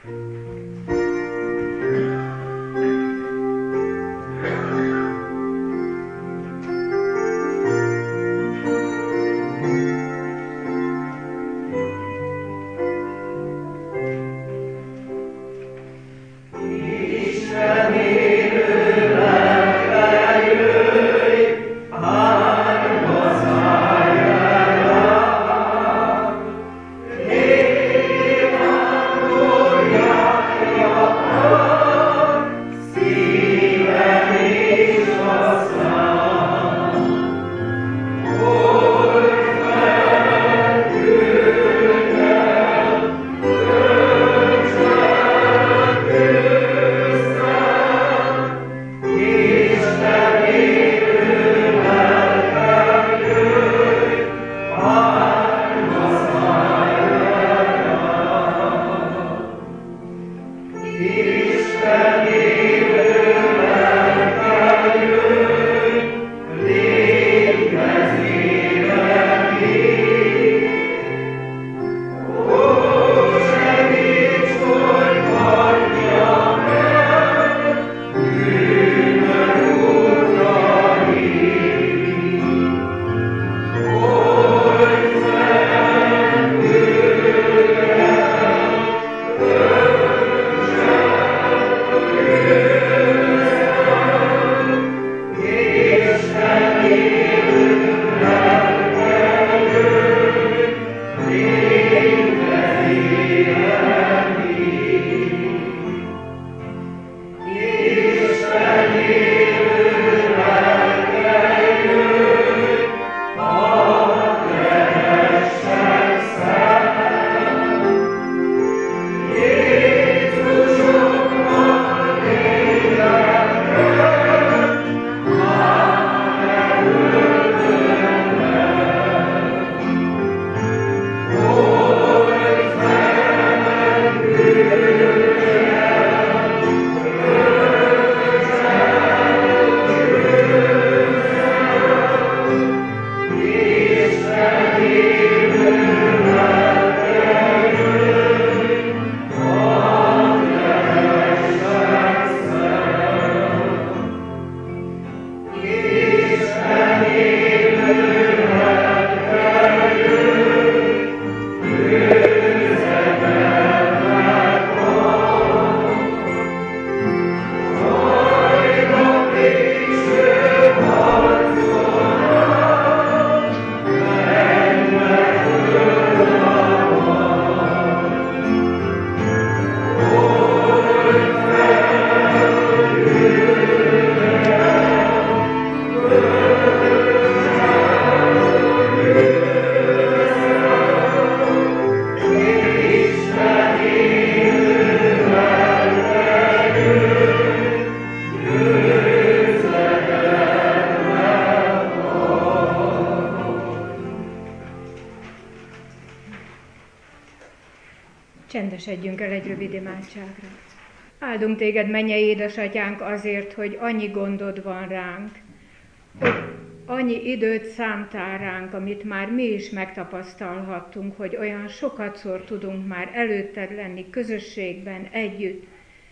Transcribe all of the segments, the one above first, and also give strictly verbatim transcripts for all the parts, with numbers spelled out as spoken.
Csendesedjünk el egy rövid imádságra. Áldunk téged, mennyei édesatyánk, azért, hogy annyi gondod van ránk, hogy annyi időt szántál ránk, amit már mi is megtapasztalhattunk, hogy olyan sokatszor tudunk már előtted lenni közösségben, együtt,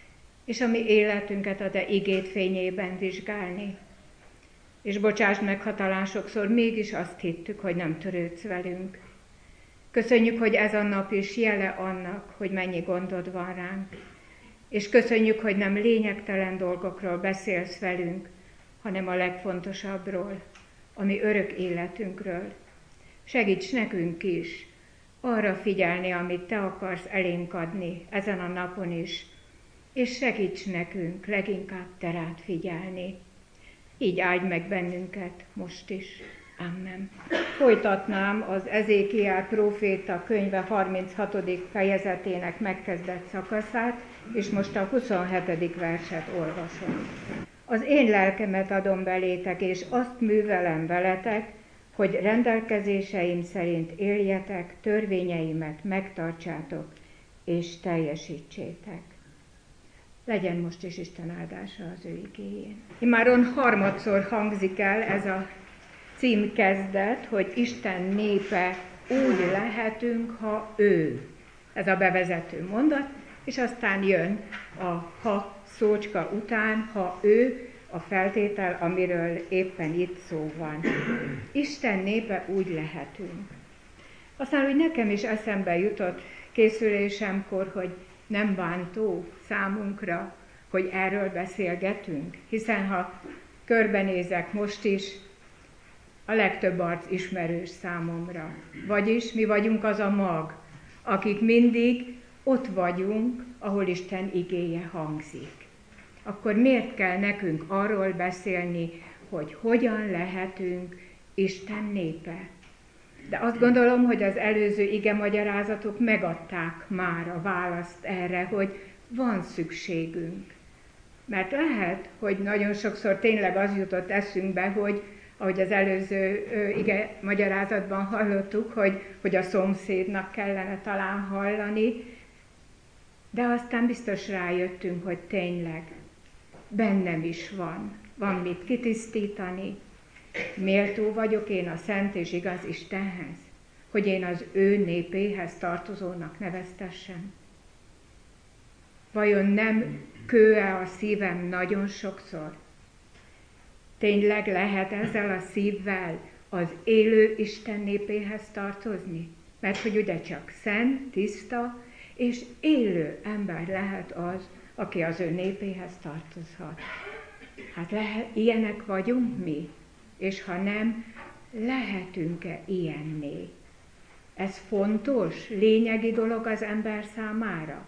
és a mi életünket a te igéd fényében vizsgálni. És bocsásd meg, ha talán sokszor mégis azt hittük, hogy nem törődsz velünk. Köszönjük, hogy ez a nap is jele annak, hogy mennyi gondod van ránk. És köszönjük, hogy nem lényegtelen dolgokról beszélsz velünk, hanem a legfontosabbról, a mi örök életünkről. Segíts nekünk is arra figyelni, amit te akarsz elénk adni ezen a napon is, és segíts nekünk leginkább te rád figyelni. Így áldj meg bennünket most is. Amen. Folytatnám az Ezékiel próféta könyve harminchatodik fejezetének megkezdett szakaszát, és most a huszonhetedik verset olvasom. Az én lelkemet adom belétek, és azt művelem veletek, hogy rendelkezéseim szerint éljetek, törvényeimet megtartsátok, és teljesítsétek. Legyen most is Isten áldása az ő igéjén. Immáron harmadszor hangzik el ez a címkezdet, hogy Isten népe úgy lehetünk, ha ő. Ez a bevezető mondat, És aztán jön a ha szócska után, ha ő a feltétel, amiről éppen itt szó van. Isten népe úgy lehetünk. Aztán úgy nekem is eszembe jutott készülésemkor, hogy nem bántó számunkra, hogy erről beszélgetünk, hiszen ha körbenézek most is, a legtöbb arc ismerős számomra. Vagyis mi vagyunk az a mag, akik mindig ott vagyunk, ahol Isten igéje hangzik. Akkor miért kell nekünk arról beszélni, hogy hogyan lehetünk Isten népe? De azt gondolom, hogy az előző igemagyarázatok megadták már a választ erre, hogy van szükségünk. Mert lehet, hogy nagyon sokszor tényleg az jutott eszünkbe, hogy ahogy az előző ige magyarázatban hallottuk, hogy, hogy a szomszédnak kellene talán hallani, de aztán biztos rájöttünk, hogy tényleg bennem is van, van mit kitisztítani. Méltó vagyok én a szent és igaz Istenhez, hogy én az ő népéhez tartozónak neveztessem. Vajon nem kő-e a szívem nagyon sokszor? Tényleg lehet ezzel a szívvel az élő Isten népéhez tartozni? Mert hogy ugye csak szent, tiszta és élő ember lehet az, aki az ő népéhez tartozhat. Hát lehet, ilyenek vagyunk mi? És ha nem, lehetünk-e ilyenné? Ez fontos, lényegi dolog az ember számára.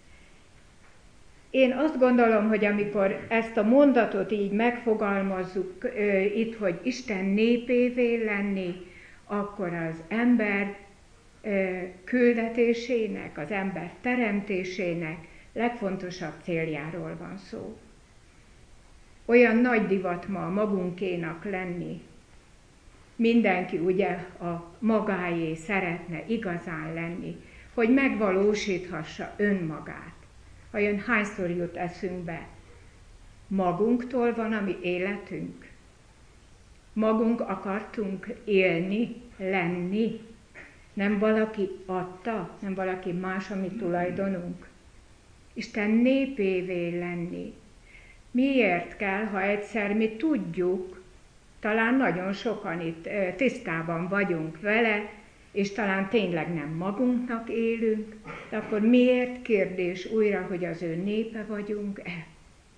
Én azt gondolom, hogy amikor ezt a mondatot így megfogalmazzuk ö, itt, hogy Isten népévé lenni, akkor az ember ö, küldetésének, az ember teremtésének legfontosabb céljáról van szó. Olyan nagy divat ma magunkénak lenni. Mindenki ugye a magáé szeretne igazán lenni, hogy megvalósíthassa önmagát. Vajon hányszor jut eszünkbe? Magunktól van a mi életünk? Magunk akartunk élni, lenni? Nem valaki adta, nem valaki más a mi tulajdonunk? Isten népévé lenni. Miért kell, ha egyszer mi tudjuk, talán nagyon sokan itt tisztában vagyunk vele, és talán tényleg nem magunknak élünk, de akkor miért kérdés újra, hogy az ő népe vagyunk-e?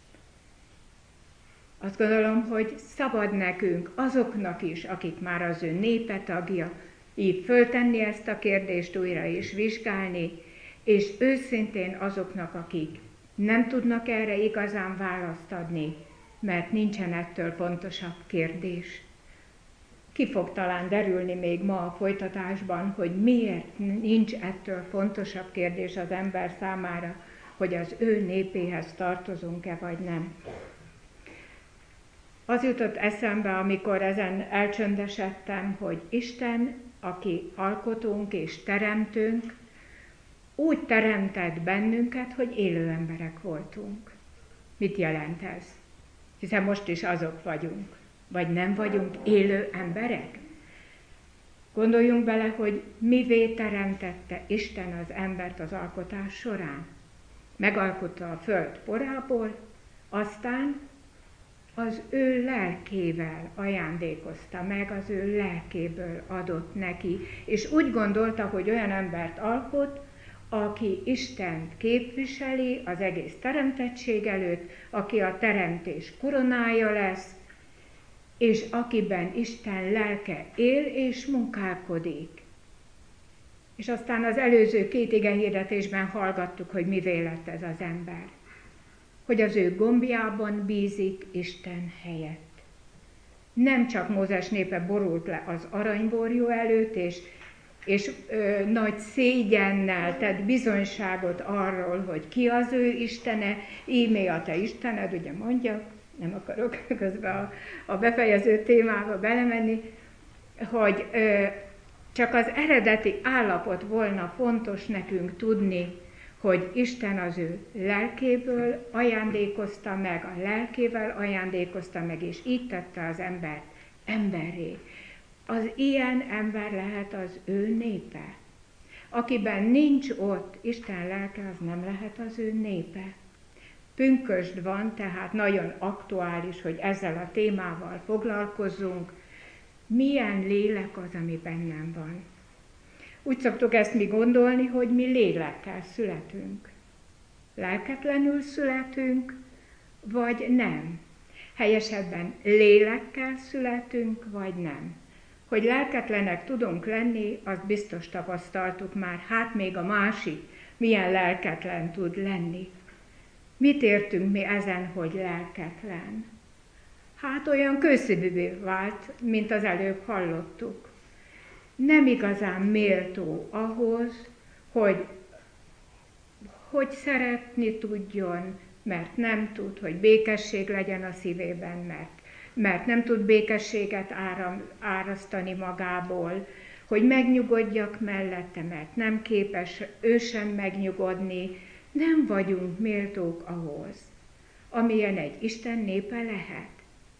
Azt gondolom, hogy szabad nekünk, azoknak is, akik már az ő népe tagja, így föltenni ezt a kérdést újra és vizsgálni, és őszintén azoknak, akik nem tudnak erre igazán választ adni, mert nincsen ettől pontosabb kérdés. Ki fog talán derülni még ma a folytatásban, hogy miért nincs ettől fontosabb kérdés az ember számára, hogy az ő népéhez tartozunk-e vagy nem. Az jutott eszembe, amikor ezen elcsöndesedtem, hogy Isten, aki alkotónk és teremtőnk, úgy teremtett bennünket, hogy élő emberek voltunk. Mit jelent ez? Hiszen most is azok vagyunk. Vagy nem vagyunk élő emberek? Gondoljunk bele, hogy mivé teremtette Isten az embert az alkotás során. Megalkotta a föld porából, aztán az ő lelkével ajándékozta meg, az ő lelkéből adott neki, és úgy gondolta, hogy olyan embert alkot, aki Istent képviseli az egész teremtettség előtt, aki a teremtés koronája lesz, és akiben Isten lelke él és munkálkodik. És aztán az előző két igehirdetésben hallgattuk, hogy mivé lett ez az ember. Hogy az ő gombjában bízik Isten helyett. Nem csak Mózes népe borult le az aranyborjú előtt, és, és ö, nagy szégyennel tett bizonyságot arról, hogy ki az ő Istene, ímé a te Istened, ugye mondja, nem akarok közben a, a befejező témába belemenni, hogy ö, csak az eredeti állapot volna fontos nekünk tudni, hogy Isten az ő lelkéből ajándékozta meg, a lelkével ajándékozta meg, és így tette az embert emberré. Az ilyen ember lehet az ő népe. Akiben nincs ott Isten lelke, az nem lehet az ő népe. Pünkösd van, tehát nagyon aktuális, hogy ezzel a témával foglalkozzunk. Milyen lélek az, ami bennem van? Úgy szoktuk ezt mi gondolni, hogy mi lélekkel születünk. Lelketlenül születünk, vagy nem. Helyesebben lélekkel születünk, vagy nem. Hogy lelketlenek tudunk lenni, azt biztos tapasztaltuk már, hát még a másik milyen lelketlen tud lenni. Mit értünk mi ezen, hogy lelketlen? Hát olyan kőszívűvé vált, mint az előbb hallottuk. Nem igazán méltó ahhoz, hogy, hogy szeretni tudjon, mert nem tud, hogy békesség legyen a szívében, mert, mert nem tud békességet áram, árasztani magából, hogy megnyugodjak mellette, mert nem képes ő sem megnyugodni. Nem vagyunk méltók ahhoz, amilyen egy Isten népe lehet.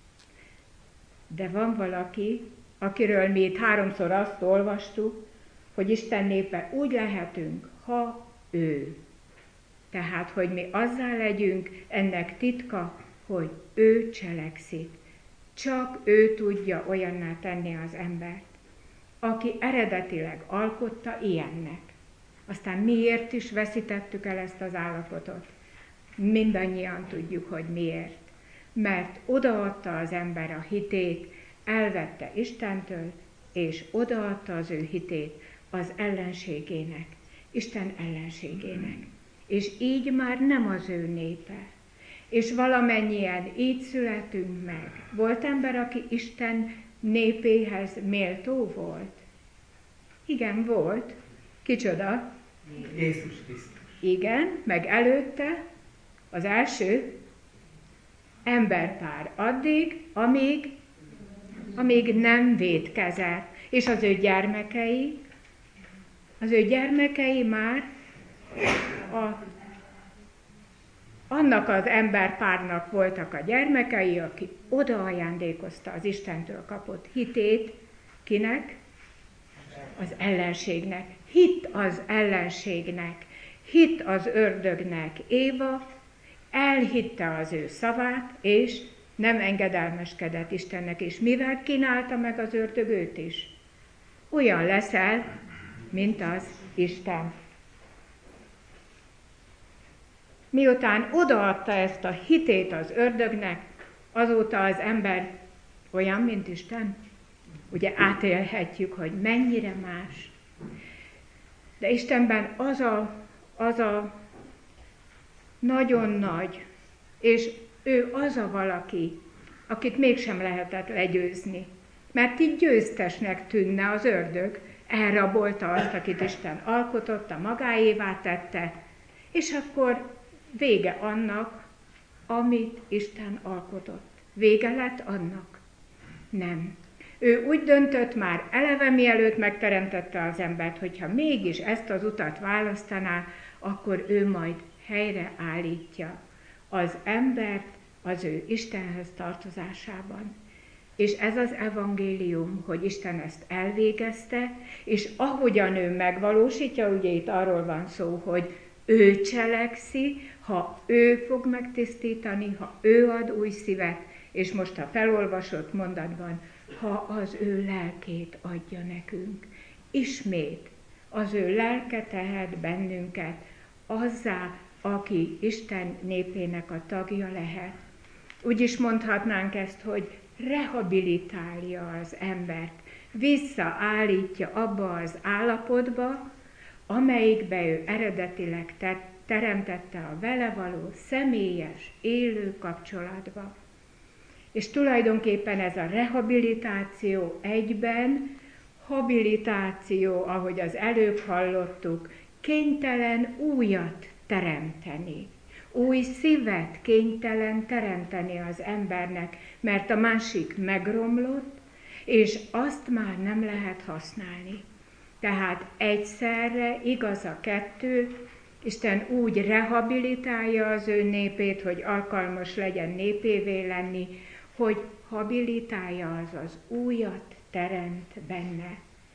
De van valaki, akiről mi itt háromszor azt olvastuk, hogy Isten népe úgy lehetünk, ha ő. Tehát, hogy mi azzá legyünk, ennek titka, hogy ő cselekszik. Csak ő tudja olyanná tenni az embert, aki eredetileg alkotta ilyennek. Aztán miért is veszítettük el ezt az állapotot? Mindannyian tudjuk, hogy miért. Mert odaadta az ember a hitét, elvette Istentől, és odaadta az ő hitét az ellenségének, Isten ellenségének. És így már nem az ő népe. És valamennyien így születünk meg. Volt ember, aki Isten népéhez méltó volt? Igen, volt. Kicsoda? Jézus Krisztus. Igen, meg előtte az első emberpár addig, amíg, amíg nem vétkezett. És az ő gyermekei, az ő gyermekei már a, annak az emberpárnak voltak a gyermekei, aki odaajándékozta az Istentől kapott hitét. Kinek? Az ellenségnek. Hit az ellenségnek, hit az ördögnek. Éva elhitte az ő szavát, és nem engedelmeskedett Istennek, és mivel kínálta meg az ördög őt is? Olyan leszel, mint az Isten. Miután odaadta ezt a hitét az ördögnek, azóta az ember olyan, mint Isten. Ugye átélhetjük, hogy mennyire más. De Istenben az a, az a nagyon nagy, és ő az a valaki, akit mégsem lehetett legyőzni. Mert így győztesnek tűnne az ördög, elrabolta azt, akit Isten alkototta, magáévá tette, és akkor vége annak, amit Isten alkotott. Vége lett annak? Nem. Ő úgy döntött már eleve, mielőtt megteremtette az embert, hogyha mégis ezt az utat választaná, akkor ő majd helyreállítja az embert az ő Istenhez tartozásában. És ez az evangélium, hogy Isten ezt elvégezte, és ahogyan ő megvalósítja, ugye itt arról van szó, hogy ő cselekszi, ha ő fog megtisztítani, ha ő ad új szívet, és most a felolvasott mondatban, ha az ő lelkét adja nekünk. Ismét az ő lelke tehet bennünket azzá, aki Isten népének a tagja lehet. Úgy is mondhatnánk ezt, hogy rehabilitálja az embert, visszaállítja abba az állapotba, amelyikbe ő eredetileg te- teremtette a vele való személyes, élő kapcsolatba. És tulajdonképpen ez a rehabilitáció egyben habilitáció, ahogy az előbb hallottuk, kénytelen újat teremteni. Új szívet kénytelen teremteni az embernek, mert a másik megromlott, és azt már nem lehet használni. Tehát egyszerre igaz a kettő, Isten úgy rehabilitálja az ő népét, hogy alkalmas legyen népévé lenni, hogy habilitálja, azaz újat teremt benne.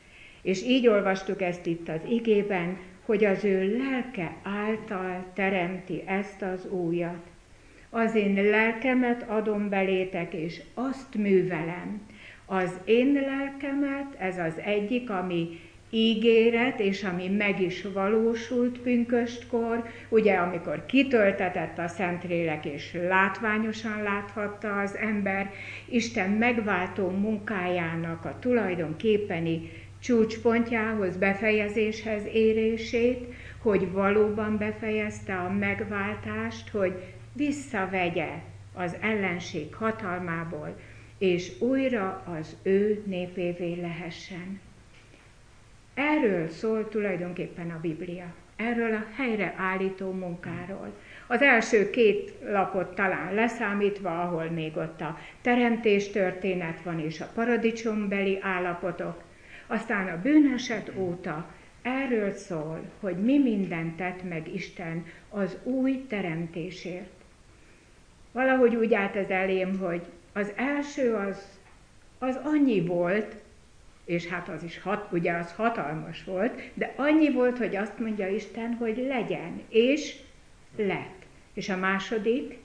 És így olvastuk ezt itt az igében, hogy az ő lelke által teremti ezt az újat. Az én lelkemet adom belétek, és azt művelem. Az én lelkemet, ez az egyik, ami ígéret, és ami meg is valósult pünköstkor, ugye amikor kitöltetett a Szentlélek, és látványosan láthatta az ember Isten megváltó munkájának a tulajdonképpeni csúcspontjához, befejezéshez érését, hogy valóban befejezte a megváltást, hogy visszavegye az ellenség hatalmából, és újra az ő népévé lehessen. Erről szól tulajdonképpen a Biblia, erről a helyreállító munkáról. Az első két lapot talán leszámítva, ahol még ott a teremtés történet van és a paradicsombeli állapotok, aztán a bűneset óta erről szól, hogy mi mindent tett meg Isten az új teremtésért. Valahogy úgy állt ez elém, hogy az első az, az annyi volt, és hát az is hat, ugye az hatalmas volt, de annyi volt, hogy azt mondja Isten, hogy legyen, és lett. És a második,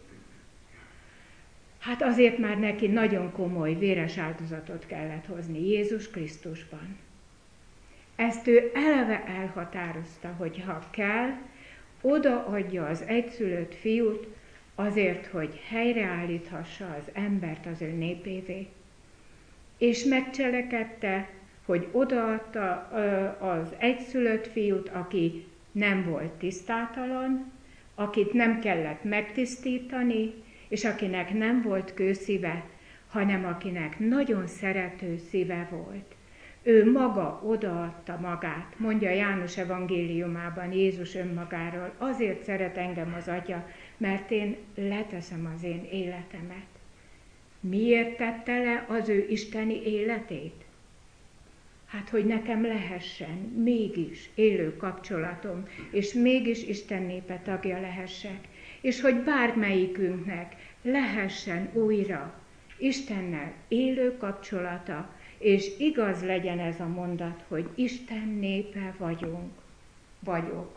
hát azért már neki nagyon komoly véres áldozatot kellett hozni Jézus Krisztusban. Ezt ő eleve elhatározta, hogy ha kell, odaadja az egyszülött fiút azért, hogy helyreállíthassa az embert az ő népévé. És megcselekedte, hogy odaadta az egyszülött fiút, aki nem volt tisztátalan, akit nem kellett megtisztítani, és akinek nem volt kőszíve, hanem akinek nagyon szerető szíve volt. Ő maga odaadta magát, mondja János evangéliumában Jézus önmagáról, azért szeret engem az Atya, mert én leteszem az én életemet. Miért tette le az ő isteni életét? Hát, hogy nekem lehessen mégis élő kapcsolatom, és mégis Isten népe tagja lehessek, és hogy bármelyikünknek lehessen újra Istennel élő kapcsolata, és igaz legyen ez a mondat, hogy Isten népe vagyunk, vagyok.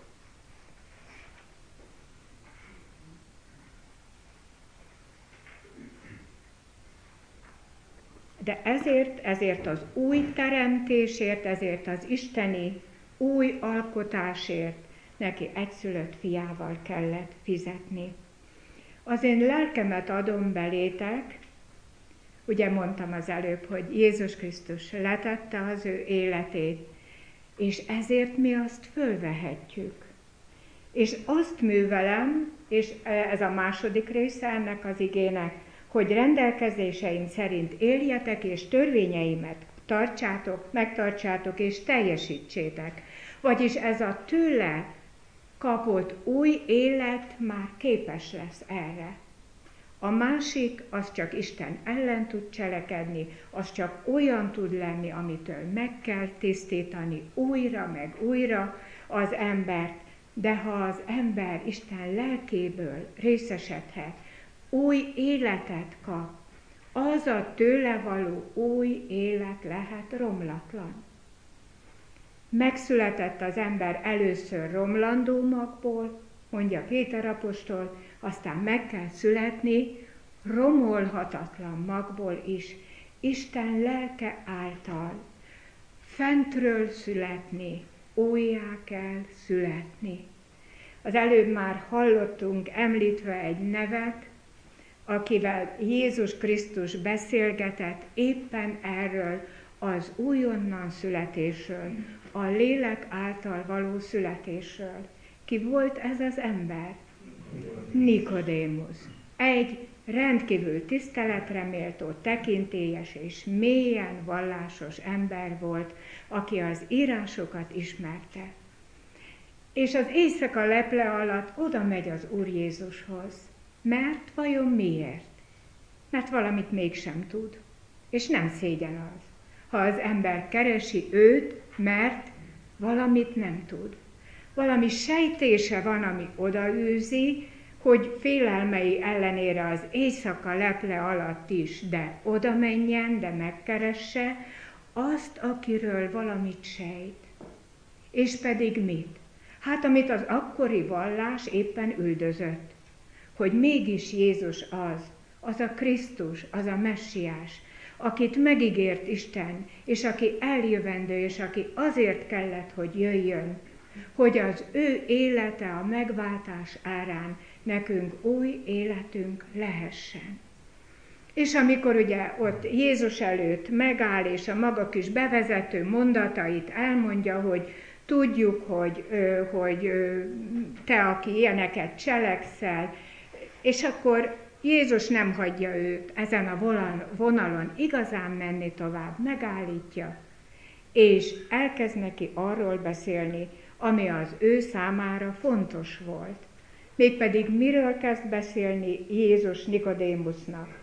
De ezért, ezért az új teremtésért, ezért az isteni új alkotásért neki egyszülött fiával kellett fizetni. Az én lelkemet adom belétek, ugye mondtam az előbb, hogy Jézus Krisztus letette az ő életét, és ezért mi azt fölvehetjük. És azt művelem, és ez a második része ennek az igének, hogy rendelkezéseim szerint éljetek, és törvényeimet tartsátok, megtartsátok, és teljesítsétek. Vagyis ez a tőle kapott új élet már képes lesz erre. A másik, az csak Isten ellen tud cselekedni, az csak olyan tud lenni, amitől meg kell tisztítani újra meg újra az embert, de ha az ember Isten lelkéből részesedhet, új életet kap, az a tőle való új élet lehet romlatlan. Megszületett az ember először romlandó magból, mondja Péter apostol, aztán meg kell születni romolhatatlan magból is, Isten lelke által. Fentről születni, újjá kell születni. Az előbb már hallottunk említve egy nevet, akivel Jézus Krisztus beszélgetett éppen erről az újonnan születésről, a lélek által való születésről. Ki volt ez az ember? Nikodémus. Egy rendkívül tiszteletre méltó, tekintélyes és mélyen vallásos ember volt, aki az írásokat ismerte. És az éjszaka leple alatt oda megy az Úr Jézushoz. Mert vajon miért? Mert valamit mégsem tud. És nem szégyen az, ha az ember keresi őt, mert valamit nem tud. Valami sejtése van, ami odaűzi, hogy félelmei ellenére az éjszaka leple alatt is, de oda menjen, de megkeresse, azt, akiről valamit sejt. És pedig mit? Hát amit az akkori vallás éppen üldözött, hogy mégis Jézus az, az a Krisztus, az a Messiás, akit megígért Isten, és aki eljövendő, és aki azért kellett, hogy jöjjön, hogy az ő élete a megváltás árán nekünk új életünk lehessen. És amikor ugye ott Jézus előtt megáll, és a maga kis bevezető mondatait elmondja, hogy tudjuk, hogy, hogy te, aki ilyeneket cselekszel, és akkor Jézus nem hagyja őt ezen a vonalon igazán menni tovább, megállítja, és elkezd neki arról beszélni, ami az ő számára fontos volt. Mégpedig miről kezd beszélni Jézus Nikodémusznak?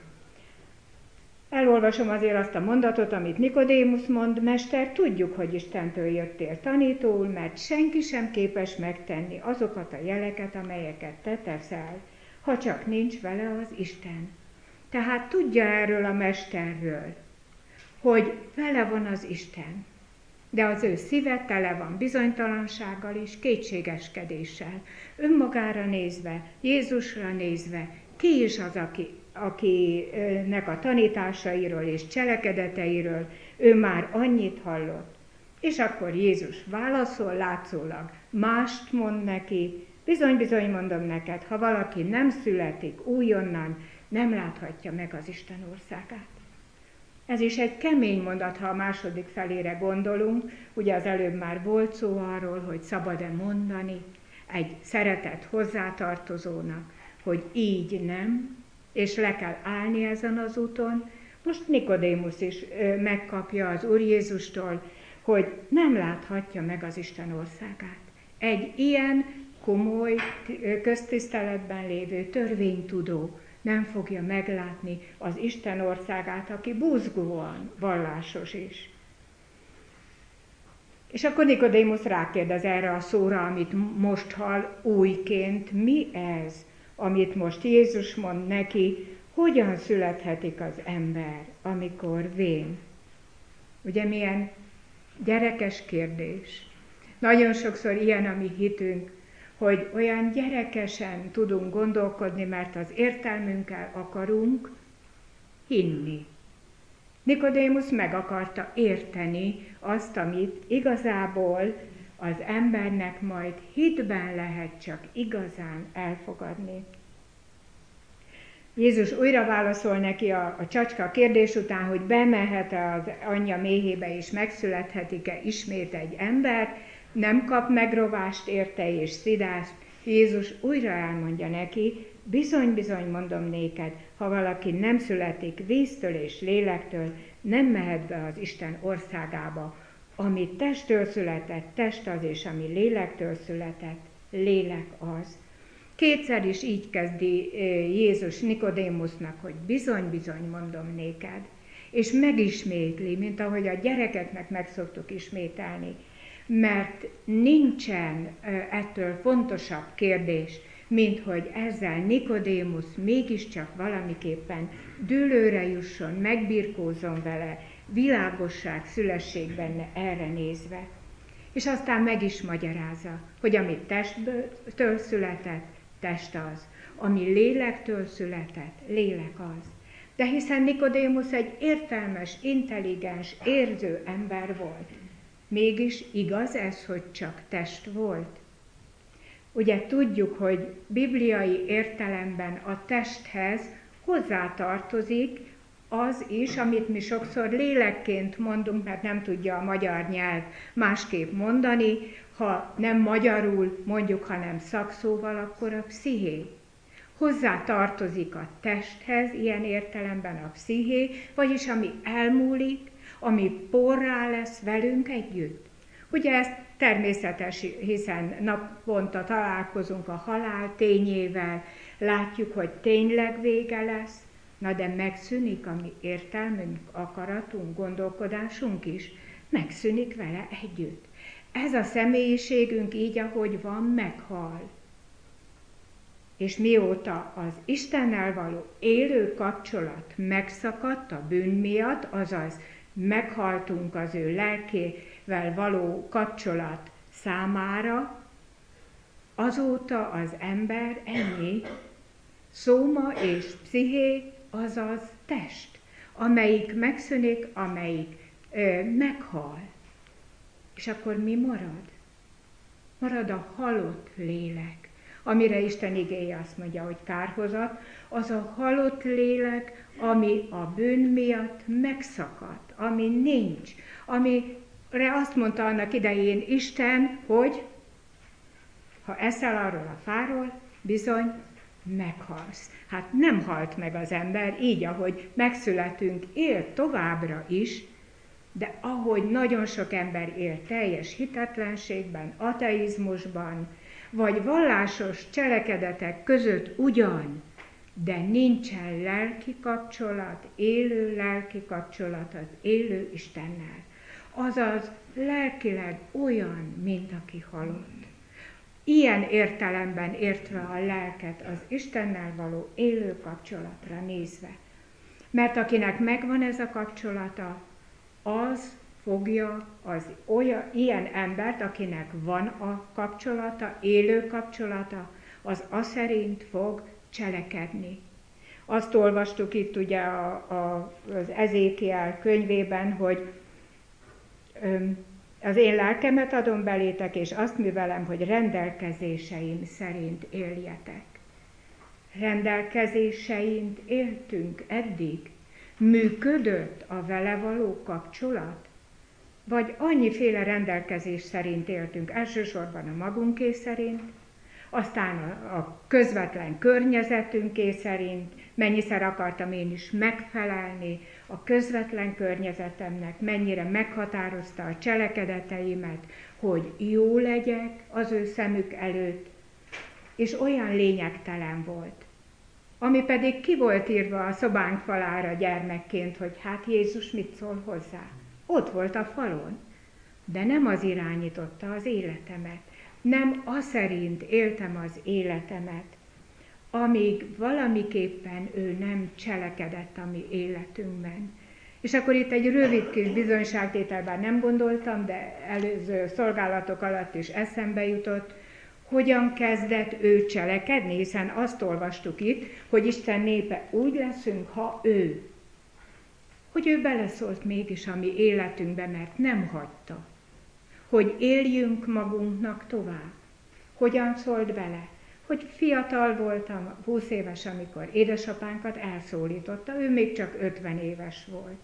Elolvasom azért azt a mondatot, amit Nikodémusz mond: Mester, tudjuk, hogy Istentől jöttél tanítóul, mert senki sem képes megtenni azokat a jeleket, amelyeket te teszel, ha csak nincs vele az Isten. Tehát tudja erről a Mesterről, hogy vele van az Isten, de az ő szíve tele van bizonytalansággal és kétségeskedéssel. Önmagára nézve, Jézusra nézve, ki is az, aki, akinek a tanításairól és cselekedeteiről ő már annyit hallott. És akkor Jézus válaszol, látszólag mást mond neki: bizony-bizony mondom neked, ha valaki nem születik újonnan, nem láthatja meg az Isten országát. Ez is egy kemény mondat, ha a második felére gondolunk. Ugye az előbb már volt szó arról, hogy szabad-e mondani egy szeretett hozzátartozónak, hogy így nem, és le kell állni ezen az úton. Most Nikodémusz is megkapja az Úr Jézustól, hogy nem láthatja meg az Isten országát. Egy ilyen komoly, köztiszteletben lévő törvénytudó nem fogja meglátni az Isten országát, aki buzgóan vallásos is. És akkor Nikodémusz rákérdez erre a szóra, amit most hall újként: mi ez, amit most Jézus mond neki, hogyan születhetik az ember, amikor vén? Ugye milyen gyerekes kérdés. Nagyon sokszor ilyen a mi hitünk, hogy olyan gyerekesen tudunk gondolkodni, mert az értelmünkkel akarunk hinni. Nikodémusz meg akarta érteni azt, amit igazából az embernek majd hitben lehet csak igazán elfogadni. Jézus újra válaszol neki a, a csacska kérdés után, hogy bemehet-e az anyja méhébe és megszülethetik-e ismét egy ember, nem kap megrovást érte és szidást. Jézus újra elmondja neki: bizony-bizony mondom néked, ha valaki nem születik víztől és lélektől, nem mehet be az Isten országába. Ami testtől született, test az, és ami lélektől született, lélek az. Kétszer is így kezdi Jézus Nikodémusznak, hogy bizony-bizony mondom néked, és megismétli, mint ahogy a gyerekeknek meg szoktuk ismételni, mert nincsen ettől fontosabb kérdés, mint hogy ezzel Nikodémusz mégiscsak valamiképpen dűlőre jusson, megbirkózzon vele, világosság szülessék benne erre nézve. És aztán meg is magyarázza, hogy ami testtől született, test az, ami lélektől született, lélek az. De hiszen Nikodémusz egy értelmes, intelligens, érző ember volt. Mégis igaz ez, hogy csak test volt? Ugye tudjuk, hogy bibliai értelemben a testhez hozzátartozik az is, amit mi sokszor lélekként mondunk, mert nem tudja a magyar nyelv másképp mondani, ha nem magyarul mondjuk, hanem szakszóval, akkor a psziché. Hozzá tartozik a testhez, ilyen értelemben a psziché, vagyis ami elmúlik, ami porrá lesz velünk együtt. Ugye ez természetes, hiszen naponta találkozunk a halál tényével, látjuk, hogy tényleg vége lesz, na de megszűnik a mi értelmünk, akaratunk, gondolkodásunk is, megszűnik vele együtt. Ez a személyiségünk így, ahogy van, meghal. És mióta az Istennel való élő kapcsolat megszakadt a bűn miatt, azaz meghaltunk az ő lelkével való kapcsolat számára, azóta az ember ennyi, szóma és psziché, azaz test, amelyik megszűnik, amelyik ö, meghal. És akkor mi marad? Marad a halott lélek, amire Isten igéje azt mondja, hogy kárhozat, az a halott lélek, ami a bűn miatt megszakadt, ami nincs, amire azt mondta annak idején Isten, hogy ha eszel arról a fáról, bizony meghalsz. Hát nem halt meg az ember, így, ahogy megszületünk, él továbbra is, de ahogy nagyon sok ember él teljes hitetlenségben, ateizmusban, vagy vallásos cselekedetek között ugyan, de nincsen lelki kapcsolat, élő lelki kapcsolat az élő Istennel. Azaz lelkileg olyan, mint aki halott. Ilyen értelemben értve a lelket az Istennel való élő kapcsolatra nézve. Mert akinek megvan ez a kapcsolata, az fogja az olyan, ilyen embert, akinek van a kapcsolata, élő kapcsolata, az aszerint fog cselekedni. Azt olvastuk itt ugye a, a, az Ezékiel könyvében, hogy öm, az én lelkemet adom belétek, és azt művelem, hogy rendelkezéseim szerint éljetek. Rendelkezéseint éltünk eddig. Működött a vele való kapcsolat? Vagy annyiféle rendelkezés szerint éltünk, elsősorban a magunké szerint, aztán a, a közvetlen környezetünké szerint, mennyiszer akartam én is megfelelni a közvetlen környezetemnek, mennyire meghatározta a cselekedeteimet, hogy jó legyek az ő szemük előtt, és olyan lényegtelen volt. Ami pedig ki volt írva a szobánk falára gyermekként, hogy hát Jézus mit szól hozzá. Ott volt a falon, de nem az irányította az életemet. Nem az szerint éltem az életemet, amíg valamiképpen ő nem cselekedett a mi életünkben. És akkor itt egy rövid kis bizonyságtétel, bár nem gondoltam, de előző szolgálatok alatt is eszembe jutott, hogyan kezdett ő cselekedni, hiszen azt olvastuk itt, hogy Isten népe úgy leszünk, ha ő. Hogy ő beleszólt mégis a mi életünkbe, mert nem hagyta. Hogy éljünk magunknak tovább. Hogyan szólt bele? Hogy fiatal voltam, húsz éves, amikor édesapánkat elszólította, ő még csak ötven éves volt.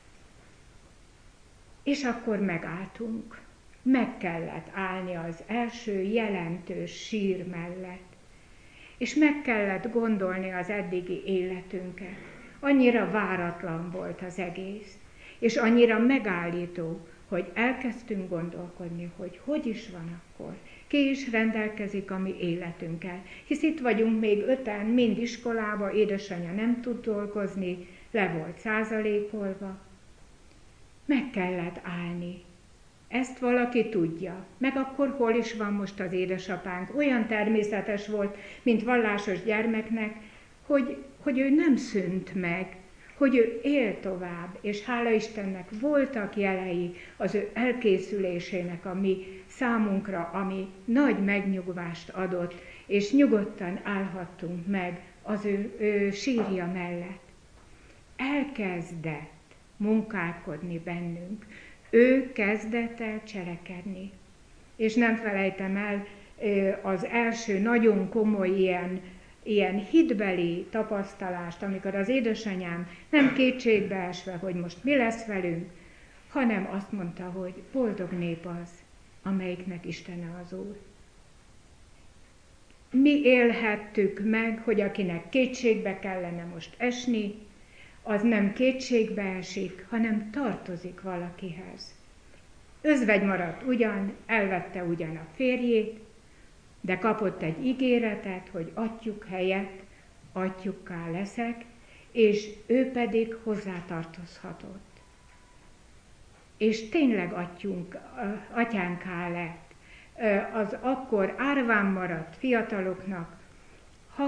És akkor megálltunk. Meg kellett állni az első jelentős sír mellett. És meg kellett gondolni az eddigi életünket. Annyira váratlan volt az egész, és annyira megállító, hogy elkezdtünk gondolkodni, hogy hogy is van akkor, ki is rendelkezik a mi életünkkel. Hisz itt vagyunk még öten, mind iskolába, édesanyja nem tud dolgozni, le volt százalékolva. Meg kellett állni. Ezt valaki tudja. Meg akkor hol is van most az édesapánk? Olyan természetes volt, mint vallásos gyermeknek, hogy, hogy ő nem szűnt meg, hogy ő él tovább, és hála Istennek voltak jelei az ő elkészülésének, ami számunkra, ami nagy megnyugvást adott, és nyugodtan állhattunk meg az ő, ő sírja mellett. Elkezdett munkálkodni bennünk, ő kezdett el cselekedni. És nem felejtem el az első nagyon komoly ilyen, ilyen hitbeli tapasztalást, amikor az édesanyám nem kétségbe esve, hogy most mi lesz velünk, hanem azt mondta, hogy boldog nép az, amelyiknek Istene az Úr. Mi élhettük meg, hogy akinek kétségbe kellene most esni, az nem kétségbe esik, hanem tartozik valakihez. Özvegy maradt ugyan, elvette ugyan a férjét, de kapott egy ígéretet, hogy atyjuk helyett atyukká leszek, és ő pedig hozzátartozhatott. És tényleg atyunk, atyánká lett. Az akkor árván maradt fiataloknak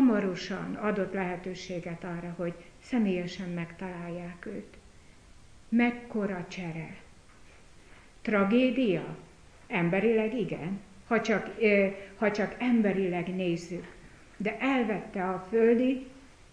hamarosan adott lehetőséget arra, hogy személyesen megtalálják őt. Mekkora csere. Tragédia? Emberileg igen, ha csak, ha csak emberileg nézzük. De elvette a földi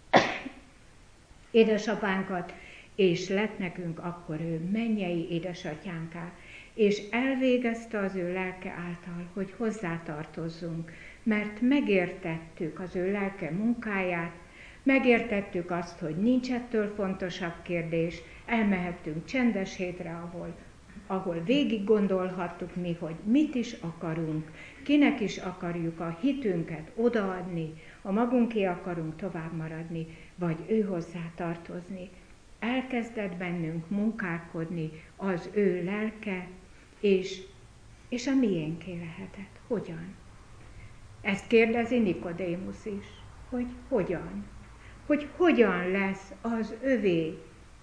édesapánkat, és lett nekünk akkor ő mennyei édesatyánká, és elvégezte az ő lelke által, hogy hozzátartozzunk, mert megértettük az ő lelke munkáját, megértettük azt, hogy nincs ettől fontosabb kérdés, elmehettünk csendes hétre, ahol, ahol végig gondolhattuk mi, hogy mit is akarunk, kinek is akarjuk a hitünket odaadni, a magunké akarunk tovább maradni, vagy ő hozzá tartozni. Elkezdett bennünk munkálkodni az ő lelke, és, és a miénké lehetett. Hogyan? Ezt kérdezi Nikodémusz is, hogy hogyan? Hogy hogyan lesz az övé?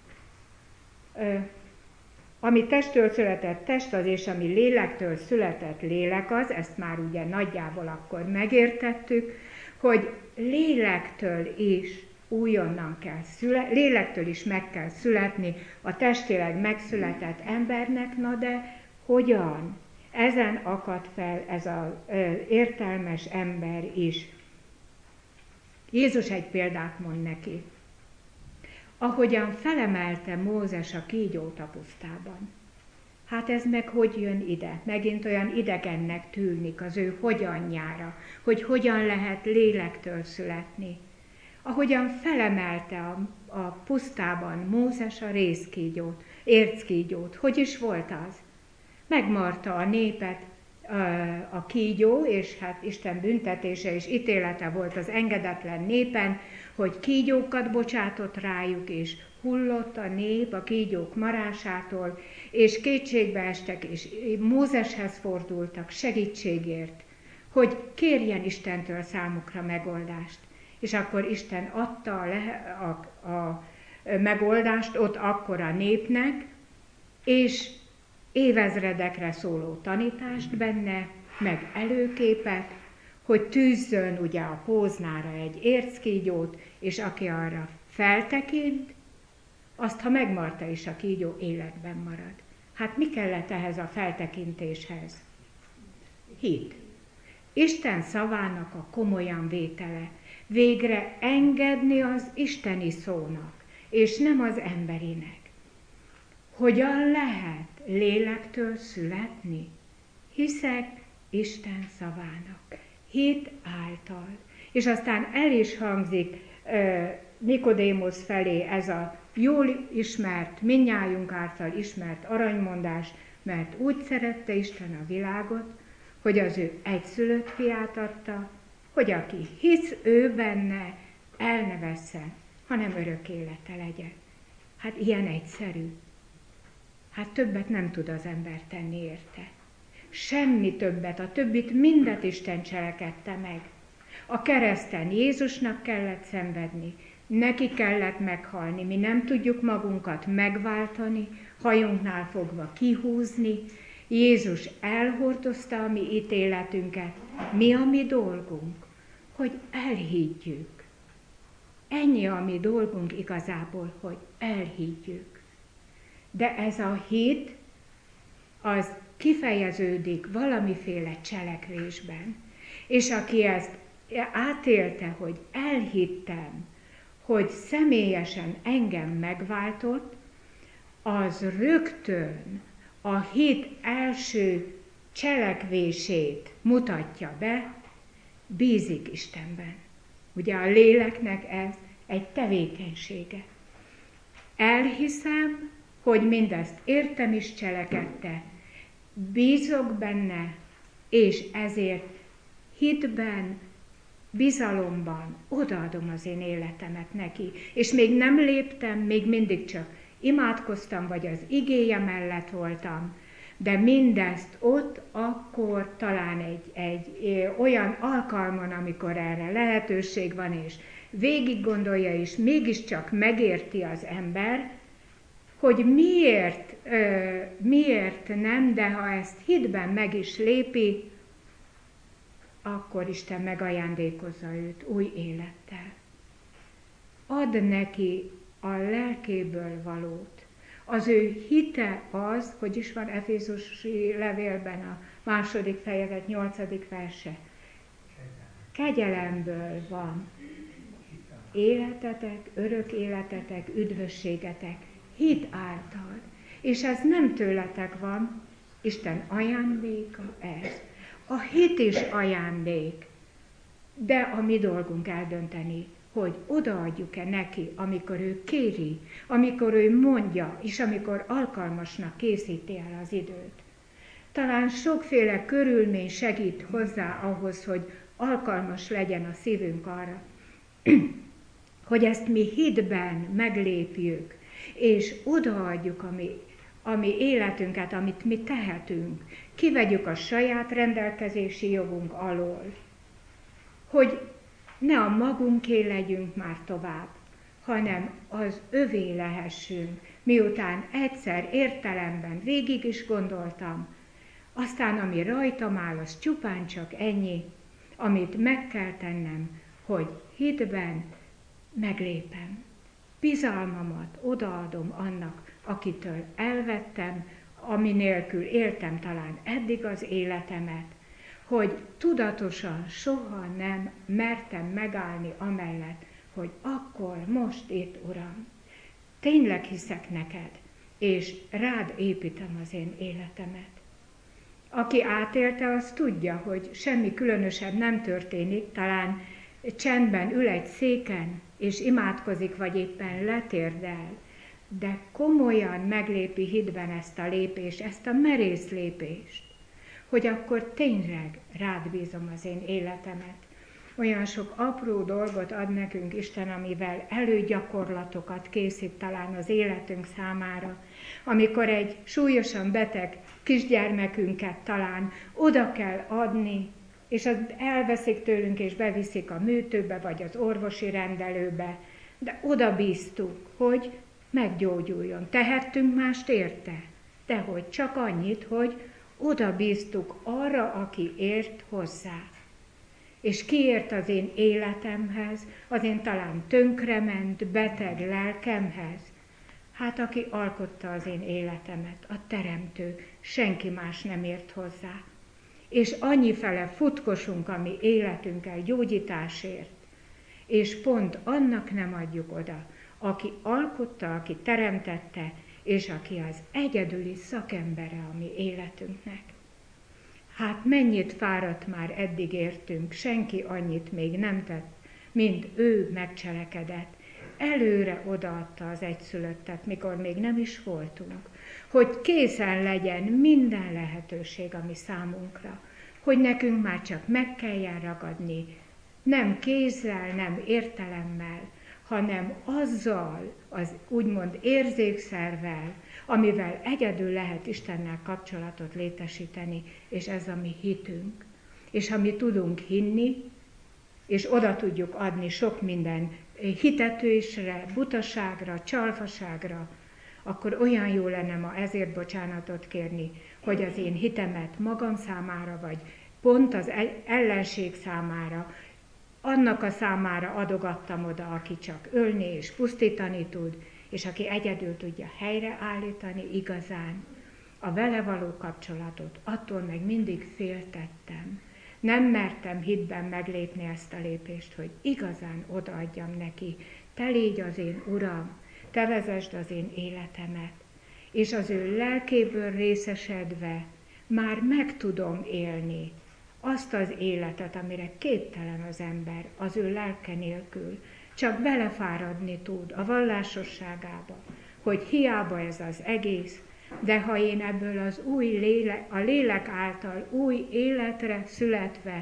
Ö, ami testtől született test az, és ami lélektől született lélek az, ezt már ugye nagyjából akkor megértettük, hogy lélektől is újonnan kell születni, lélektől is meg kell születni a testileg megszületett embernek, na de hogyan? Ezen akad fel ez az értelmes ember is. Jézus egy példát mond neki. Ahogyan felemelte Mózes a kígyót a pusztában. Hát ez meg hogy jön ide? Megint olyan idegennek tűnik az ő hogyanjára, hogy hogyan lehet lélektől születni. Ahogyan felemelte a, a pusztában Mózes a rézkígyót, érckígyót. Hogy is volt az? Megmarta a népet a kígyó, és hát Isten büntetése és ítélete volt az engedetlen népen, hogy kígyókat bocsátott rájuk, és hullott a nép a kígyók marásától, és kétségbe estek, és Mózeshez fordultak segítségért, hogy kérjen Istentől számukra megoldást. És akkor Isten adta a, le- a, a megoldást ott akkor a népnek, és évezredekre szóló tanítást benne, meg előképet, hogy tűzzön ugye a póznára egy érckígyót, és aki arra feltekint, azt, ha megmarta is a kígyó, életben marad. Hát mi kellett ehhez a feltekintéshez? Hit. Isten szavának a komolyan vétele. Végre engedni az isteni szónak, és nem az emberinek. Hogyan lehet lélektől születni? Hiszek Isten szavának, hit által. És aztán el is hangzik uh, Nikodémusz felé ez a jól ismert, mindnyájunk által ismert aranymondás, mert úgy szerette Isten a világot, hogy az ő egyszülött fiát adta, hogy aki hisz ő benne, el ne vesszen, hanem örök élete legyen. Hát ilyen egyszerű. Hát többet nem tud az ember tenni érte. Semmi többet, a többit mindet Isten cselekedte meg. A kereszten Jézusnak kellett szenvedni, neki kellett meghalni, mi nem tudjuk magunkat megváltani, hajunknál fogva kihúzni. Jézus elhordozta a mi ítéletünket, mi a mi dolgunk, hogy elhiggyük. Ennyi a mi dolgunk igazából, hogy elhiggyük. De ez a hit, az kifejeződik valamiféle cselekvésben. És aki ezt átélte, hogy elhittem, hogy személyesen engem megváltott, az rögtön a hit első cselekvését mutatja be, bízik Istenben. Ugye a léleknek ez egy tevékenysége. Elhiszem, hogy mindezt értem is cselekedte, bízok benne, és ezért hitben, bizalomban odaadom az én életemet neki. És még nem léptem, még mindig csak imádkoztam, vagy az igéje mellett voltam, de mindezt ott akkor talán egy, egy olyan alkalmon, amikor erre lehetőség van, és végig gondolja, és mégiscsak megérti az ember, hogy miért, ö, miért nem, de ha ezt hitben meg is lépi, akkor Isten megajándékozza őt új élettel. Ad neki a lelkéből valót, Az ő hite az, hogy is van Efézusi levélben a második fejezet nyolcadik verse. Kegyelemből van életetek, örök életetek, üdvösségetek, hit által. És ez nem tőletek van, Isten ajándéka ez. A hit is ajándék, de a mi dolgunk eldönteni, hogy odaadjuk-e neki, amikor ő kéri, amikor ő mondja, és amikor alkalmasnak készíti el az időt. Talán sokféle körülmény segít hozzá ahhoz, hogy alkalmas legyen a szívünk arra, hogy ezt mi hitben meglépjük, és odaadjuk a mi, a mi életünket, amit mi tehetünk. Kivegyük a saját rendelkezési jogunk alól, hogy ne a magunké legyünk már tovább, hanem az övé lehessünk, miután egyszer értelemben végig is gondoltam, aztán ami rajtam áll, az csupán csak ennyi, amit meg kell tennem, hogy hitben meglépem. Bizalmamat odaadom annak, akitől elvettem, ami nélkül éltem talán eddig az életemet, hogy tudatosan soha nem mertem megállni amellett, hogy akkor, most itt, Uram, tényleg hiszek neked, és rád építem az én életemet. Aki átélte, az tudja, hogy semmi különösebb nem történik, talán csendben ül egy széken, és imádkozik, vagy éppen letérdel, de komolyan meglépi hitben ezt a lépést, ezt a merész lépést, hogy akkor tényleg rád bízom az én életemet. Olyan sok apró dolgot ad nekünk Isten, amivel előgyakorlatokat készít talán az életünk számára. Amikor egy súlyosan beteg kisgyermekünket talán oda kell adni, és az elveszik tőlünk, és beviszik a műtőbe, vagy az orvosi rendelőbe, de oda bíztuk, hogy meggyógyuljon. Tehettünk mást érte, de hogy csak annyit, hogy oda bíztuk arra, aki ért hozzá. És ki ért az én életemhez, az én talán tönkrement, beteg lelkemhez? Hát aki alkotta az én életemet, a Teremtő, senki más nem ért hozzá. És annyifele futkosunk a mi életünkkel gyógyításért, és pont annak nem adjuk oda, aki alkotta, aki teremtette, és aki az egyedüli szakembere a mi életünknek. Hát mennyit fáradt már eddig értünk, senki annyit még nem tett, mint ő megcselekedett. Előre odaadta az egyszülöttet, mikor még nem is voltunk, hogy készen legyen minden lehetőség a mi számunkra, hogy nekünk már csak meg kelljen ragadni, nem kézzel, nem értelemmel, hanem azzal az úgymond érzékszervel, amivel egyedül lehet Istennel kapcsolatot létesíteni, és ez a mi hitünk. És ha mi tudunk hinni, és oda tudjuk adni sok minden hitetősre, butaságra, csalfaságra, akkor olyan jó lenne ma ezért bocsánatot kérni, hogy az én hitemet magam számára, vagy pont az ellenség számára, annak a számára adogattam oda, aki csak ölni és pusztítani tud, és aki egyedül tudja helyreállítani igazán a vele való kapcsolatot, attól meg mindig féltettem. Nem mertem hitben meglépni ezt a lépést, hogy igazán odaadjam neki, te légy az én Uram, te vezesd az én életemet, és az ő lelkéből részesedve már meg tudom élni azt az életet, amire képtelen az ember az ő lelke nélkül, csak belefáradni tud a vallásosságába, hogy hiába ez az egész, de ha én ebből az új lélek, a lélek által új életre születve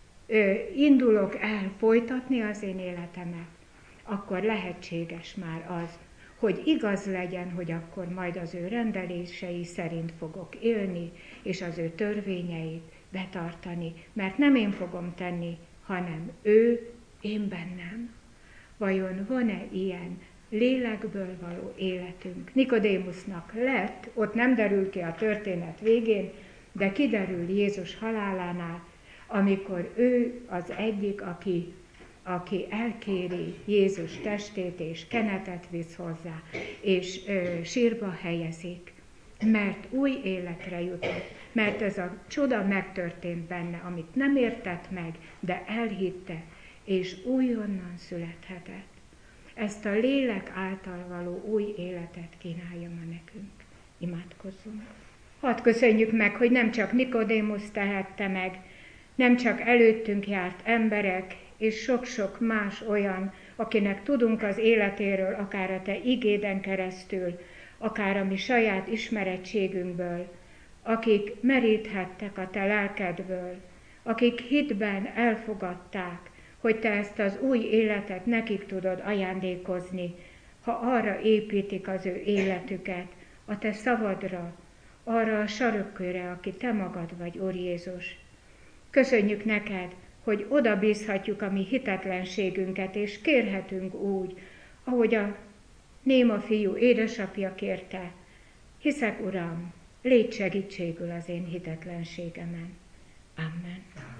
ö, indulok el folytatni az én életemet, akkor lehetséges már az, hogy igaz legyen, hogy akkor majd az ő rendelései szerint fogok élni, és az ő törvényeit betartani, mert nem én fogom tenni, hanem ő, én bennem. Vajon van-e ilyen lélekből való életünk? Nikodémusnak lett, ott nem derül ki a történet végén, de kiderül Jézus halálánál, amikor ő az egyik, aki aki elkéri Jézus testét, és kenetet visz hozzá, és ö, sírba helyezik, mert új életre jutott, mert ez a csoda megtörtént benne, amit nem értett meg, de elhitte, és újonnan születhetett. Ezt a lélek által való új életet kínálja ma nekünk. Imádkozzunk. Hadd köszönjük meg, hogy nem csak Nikodémusz tehette meg, nem csak előttünk járt emberek, és sok-sok más olyan, akinek tudunk az életéről, akár a te igéden keresztül, akár a mi saját ismerettségünkből, akik meríthettek a te lelkedből, akik hitben elfogadták, hogy te ezt az új életet nekik tudod ajándékozni, ha arra építik az ő életüket, a te szavadra, arra a sarokkőre, aki te magad vagy, Úr Jézus. Köszönjük neked, hogy oda bízhatjuk a mi hitetlenségünket, és kérhetünk úgy, ahogy a néma fiú édesapja kérte. Hiszek, Uram, légy segítségül az én hitetlenségemen. Amen.